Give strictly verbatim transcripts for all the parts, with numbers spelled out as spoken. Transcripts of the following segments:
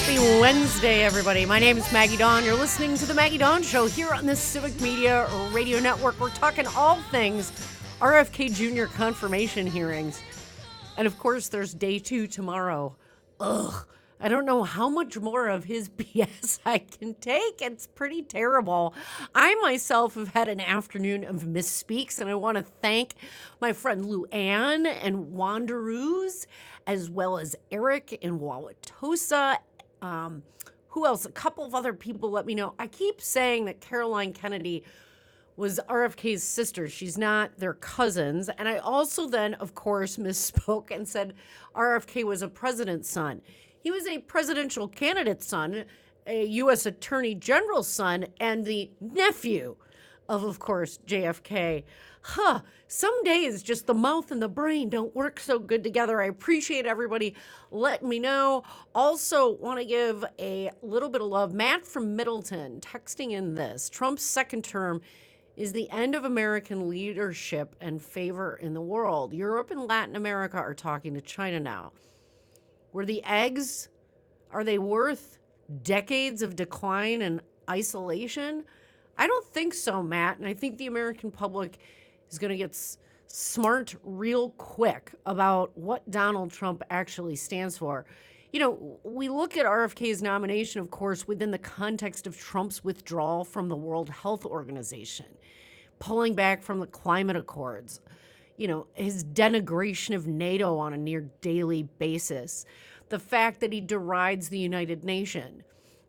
Happy Wednesday, everybody. My name is Maggie Dawn. You're listening to The Maggie Dawn Show here on the Civic Media Radio Network. We're talking all things R F K Junior confirmation hearings. And of course, there's day two tomorrow. Ugh. I don't know how much more of his B S I can take. It's pretty terrible. I myself have had an afternoon of misspeaks, and I want to thank my friend Lou Ann and Wanderoos, as well as Eric in Wauwatosa. Um, who else? A couple of other people let me know. I keep saying that Caroline Kennedy was R F K's sister. She's not. They're cousins. And I also then, of course, misspoke and said R F K was a president's son. He was a presidential candidate's son, a U S Attorney General's son, and the nephew of, of course, J F K. Huh. Some days just the mouth and the brain don't work so good together. I appreciate everybody letting me know. Also want to give a little bit of love. Matt from Middleton texting in this. Trump's second term is the end of American leadership and favor in the world. Europe and Latin America are talking to China now. Were the eggs, are they worth decades of decline and isolation? I don't think so, Matt. And I think the American public is going to get s- smart real quick about what Donald Trump actually stands for. You know, we look at R F K's nomination, of course, within the context of Trump's withdrawal from the World Health Organization, pulling back from the climate accords, you know, his denigration of NATO on a near daily basis, the fact that he derides the United Nation,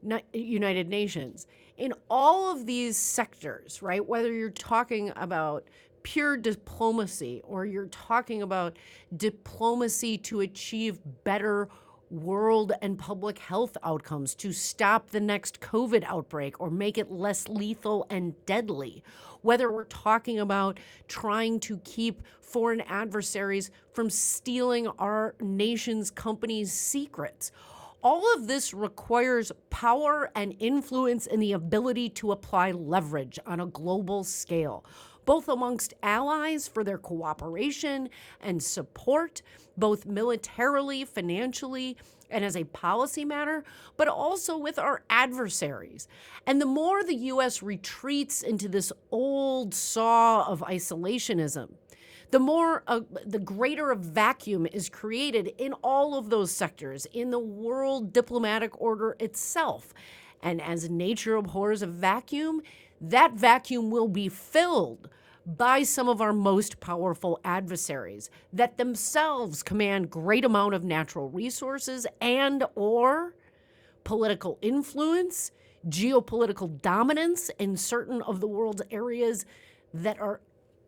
United Nations. In all of these sectors, right, whether you're talking about pure diplomacy or you're talking about diplomacy to achieve better world and public health outcomes, to stop the next COVID outbreak or make it less lethal and deadly, whether we're talking about trying to keep foreign adversaries from stealing our nation's companies' secrets. All of this requires power and influence and the ability to apply leverage on a global scale, both amongst allies for their cooperation and support, both militarily, financially, and as a policy matter, but also with our adversaries. And the more the U S retreats into this old saw of isolationism, the more, uh, the greater a vacuum is created in all of those sectors, in the world diplomatic order itself. And as nature abhors a vacuum, that vacuum will be filled by some of our most powerful adversaries that themselves command great amount of natural resources and or political influence, geopolitical dominance in certain of the world's areas that are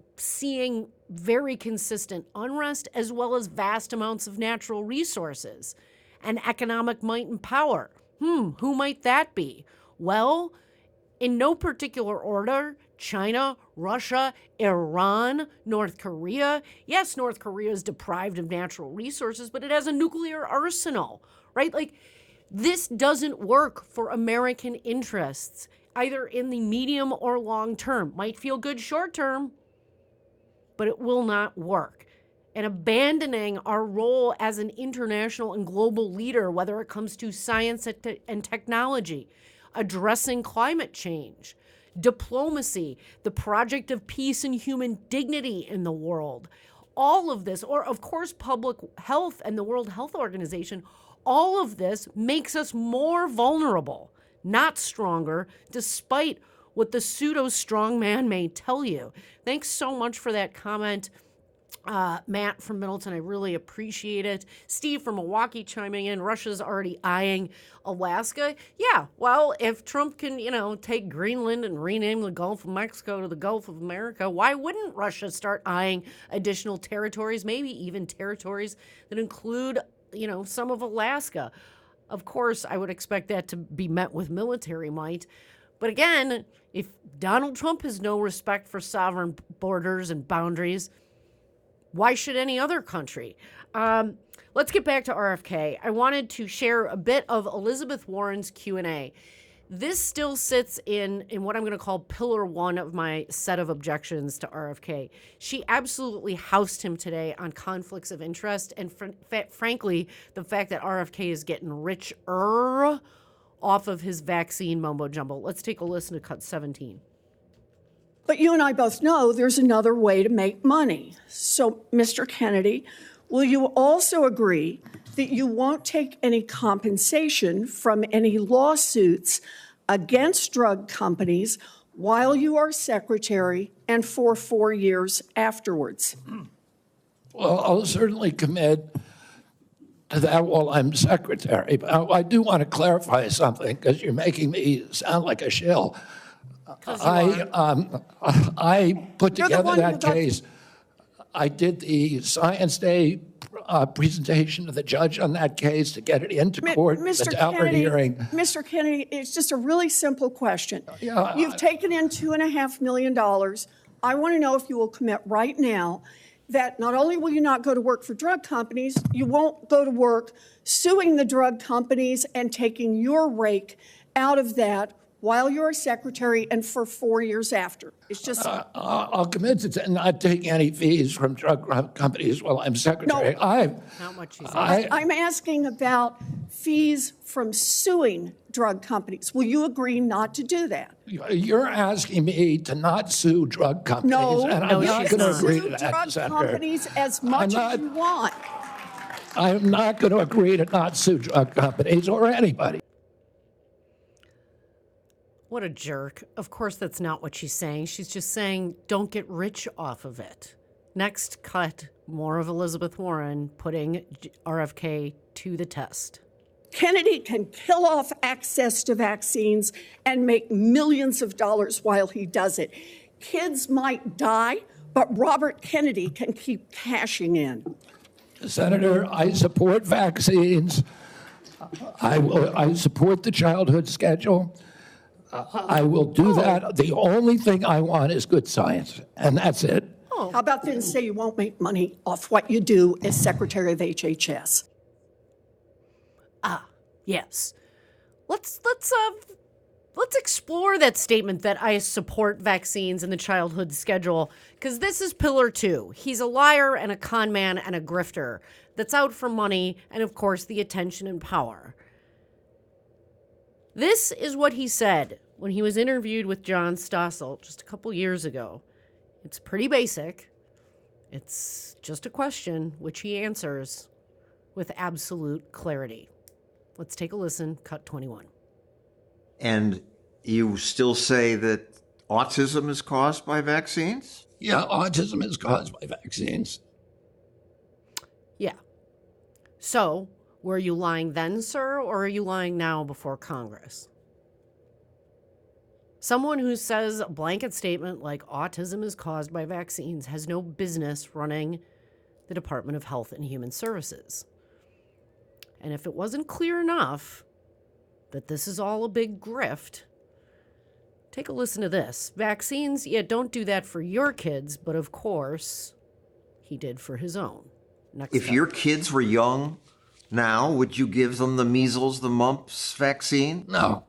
seeing very consistent unrest, as well as vast amounts of natural resources and economic might and power. Hmm, who might that be? Well, in no particular order, China, Russia, Iran, North Korea. Yes, North Korea is deprived of natural resources, but it has a nuclear arsenal, right? Like, this doesn't work for American interests, either in the medium or long term. Might feel good short term, but it will not work. And abandoning our role as an international and global leader, whether it comes to science and technology, addressing climate change, diplomacy, the project of peace and human dignity in the world, all of this, or of course, public health and the World Health Organization, all of this makes us more vulnerable, not stronger, despite what the pseudo strong man may tell you. Thanks so much for that comment. Uh, Matt from Middleton, I really appreciate it. Steve from Milwaukee chiming in. Russia's already eyeing Alaska. Yeah, well, if Trump can, you know, take Greenland and rename the Gulf of Mexico to the Gulf of America, why wouldn't Russia start eyeing additional territories, maybe even territories that include, you know, some of Alaska? Of course, I would expect that to be met with military might. But again, if Donald Trump has no respect for sovereign borders and boundaries, why should any other country? Um, let's get back to R F K. I wanted to share a bit of Elizabeth Warren's Q and A. This still sits in, in what I'm going to call pillar one of my set of objections to R F K. She absolutely housed him today on conflicts of interest, and fr- fa- frankly, the fact that R F K is getting richer off of his vaccine mumbo jumbo. Let's take a listen to cut seventeen. But you and I both know there's another way to make money. So, Mister Kennedy, will you also agree that you won't take any compensation from any lawsuits against drug companies while you are secretary and for four years afterwards? Well, I'll certainly commit to that while I'm secretary. But I, I do want to clarify something because you're making me sound like a shill. I, um, I put You're the together one who that got- case. I did the Science Day uh, presentation to the judge on that case to get it into Mi- court Mister without Kennedy, hearing. Mister Kennedy, it's just a really simple question. Yeah, You've I- taken in two and a half million dollars. I want to know if you will commit right now that not only will you not go to work for drug companies, you won't go to work suing the drug companies and taking your rake out of that while you're a secretary and for four years after. It's just Uh, I'll commit to not taking any fees from drug companies while I'm secretary. I, Not what she said. I, I'm asking about fees from suing drug companies. Will you agree not to do that? you're asking me to not sue drug companies, No, and No, I'm not she's going to not. agree sue to that, drug Senator. companies as much not- as you want. I'm not going to agree to not sue drug companies or anybody. What a jerk. Of course, that's not what she's saying. She's just saying, don't get rich off of it. Next cut, more of Elizabeth Warren putting R F K to the test. Kennedy can kill off access to vaccines and make millions of dollars while he does it. Kids might die, but Robert Kennedy can keep cashing in. Senator, I support vaccines. I will. I support the childhood schedule. I will do that. The only thing I want is good science, and that's it. How about then say you won't make money off what you do as Secretary of H H S? Yes. Let's let's uh let's explore that statement that I support vaccines and the childhood schedule, because this is pillar two. He's a liar and a con man and a grifter that's out for money and, of course, the attention and power. This is what he said when he was interviewed with John Stossel just a couple years ago. It's pretty basic. It's just a question which he answers with absolute clarity. Let's take a listen. Cut twenty-one. And you still say that autism is caused by vaccines? Yeah, autism is caused by vaccines. Yeah. So, were you lying then, sir, or are you lying now before Congress? Someone who says a blanket statement like autism is caused by vaccines has no business running the Department of Health and Human Services. And if it wasn't clear enough that this is all a big grift, take a listen to this. Vaccines, yeah, don't do that for your kids, but of course, he did for his own. Next If up. your kids were young now, would you give them the measles, the mumps vaccine? No.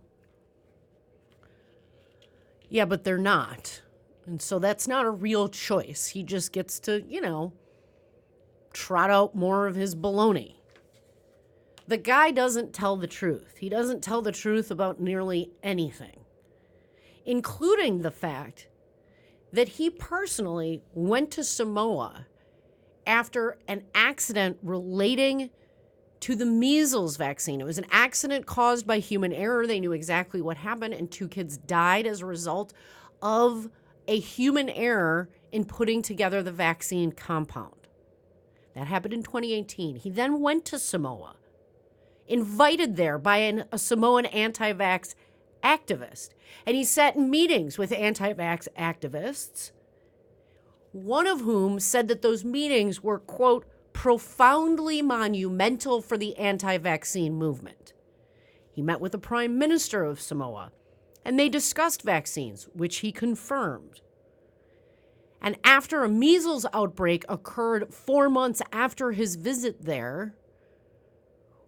Yeah, but they're not. And so that's not a real choice. He just gets to, you know, trot out more of his baloney. The guy doesn't tell the truth. He doesn't tell the truth about nearly anything, including the fact that he personally went to Samoa after an accident relating to the measles vaccine. It was an accident caused by human error. They knew exactly what happened, and two kids died as a result of a human error in putting together the vaccine compound. That happened in twenty eighteen. He then went to Samoa, invited there by an, a Samoan anti-vax activist. And he sat in meetings with anti-vax activists, one of whom said that those meetings were, quote, profoundly monumental for the anti-vaccine movement. He met with the Prime Minister of Samoa, and they discussed vaccines, which he confirmed. And after a measles outbreak occurred four months after his visit there,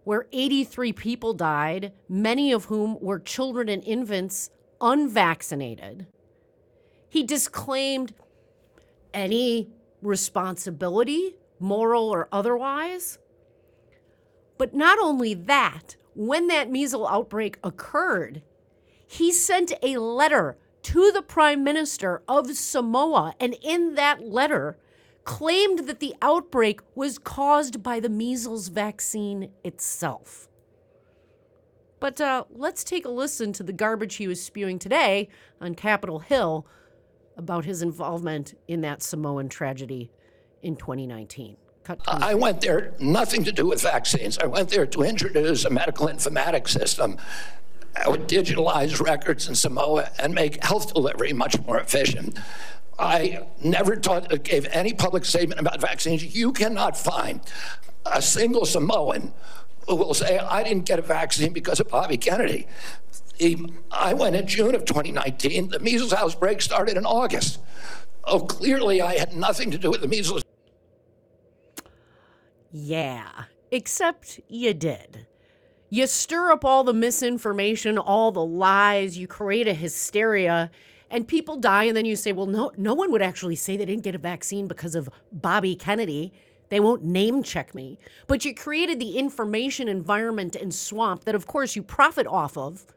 where eighty-three people died, many of whom were children and infants unvaccinated. He disclaimed any responsibility, moral or otherwise. But not only that, when that measles outbreak occurred, he sent a letter to the Prime Minister of Samoa, and in that letter claimed that the outbreak was caused by the measles vaccine itself. But uh, let's take a listen to the garbage he was spewing today on Capitol Hill about his involvement in that Samoan tragedy in twenty nineteen. Cut I went there, nothing to do with vaccines. I went there to introduce a medical informatics system that would digitalize records in Samoa and make health delivery much more efficient. I never taught, gave any public statement about vaccines. You cannot find a single Samoan who will say, I didn't get a vaccine because of Bobby Kennedy. He, I went in June of twenty nineteen. The measles outbreak started in August. Oh, clearly I had nothing to do with the measles. Yeah, except you did. You stir up all the misinformation, all the lies, you create a hysteria, and people die, and then you say, well, no, no one would actually say they didn't get a vaccine because of Bobby Kennedy. They won't name check me. But you created the information environment and swamp that, of course, you profit off of,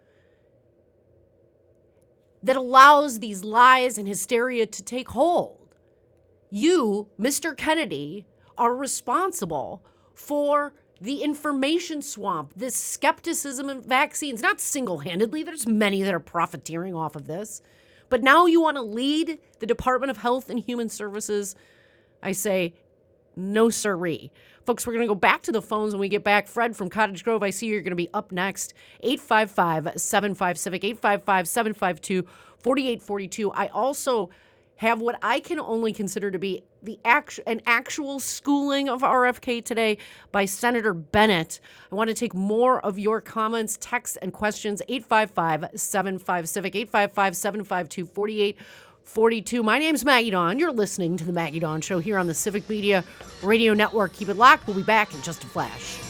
that allows these lies and hysteria to take hold. You, Mister Kennedy, are responsible for the information swamp, this skepticism in vaccines, not single-handedly. There's many that are profiteering off of this. But now you want to lead the Department of Health and Human Services? I say, no siree. Folks, we're going to go back to the phones when we get back. Fred from Cottage Grove, I see you're going to be up next. eight five five, seven five, CIVIC, eight five five, seven five two, four eight four two. I also have what I can only consider to be the act- an actual schooling of R F K today by Senator Bennett. I want to take more of your comments, texts, and questions. eight five five, seven five, CIVIC, eight five five, seven five two, four eight four two. My name's Maggie Dawn. You're listening to The Maggie Dawn Show here on the Civic Media Radio Network. Keep it locked. We'll be back in just a flash.